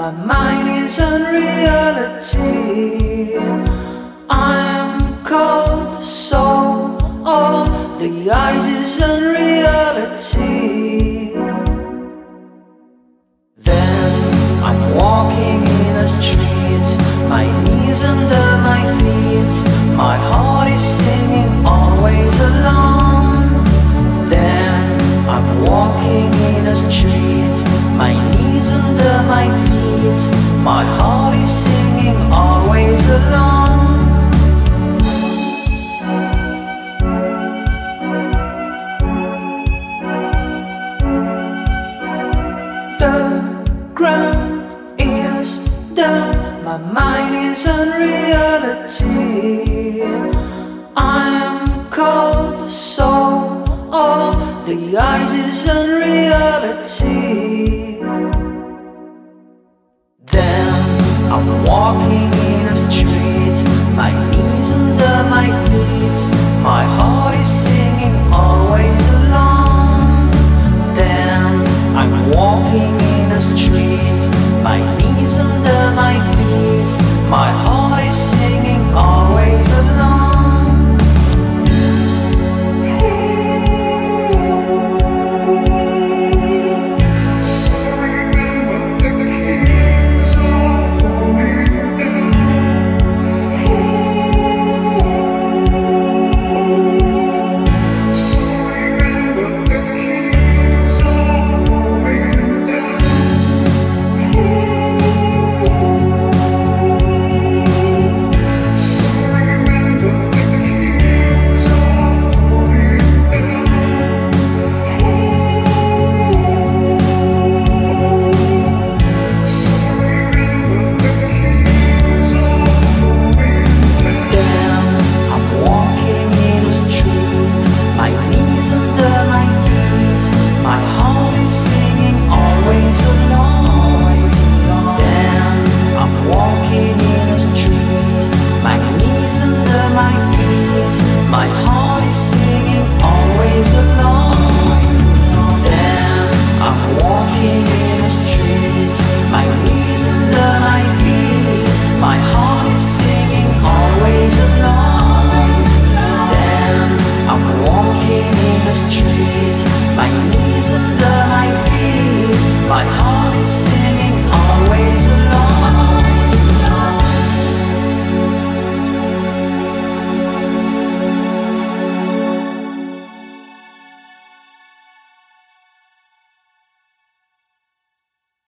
My mind is unreality. I'm cold, so old. The ice is unreality. Then I'm walking in a street, my knees under my feet. My heart is singing always alone. Then I'm walking in a street, my knees under my feet. My heart is singing always alone. The ground is down, my mind is unreality. I'm cold, so old. The ice is unreality. Then I'm walking in a street, my knees under my feet. My heart is singing always alone. Then I'm walking in a street, my knees under my feet. My heart is singing always alone. My heart is singing always alone. Then I'm walking in a street, my knees under my feet. My heart is singing always alone. Then I'm walking in a street, my knees under my feet. My heart is singing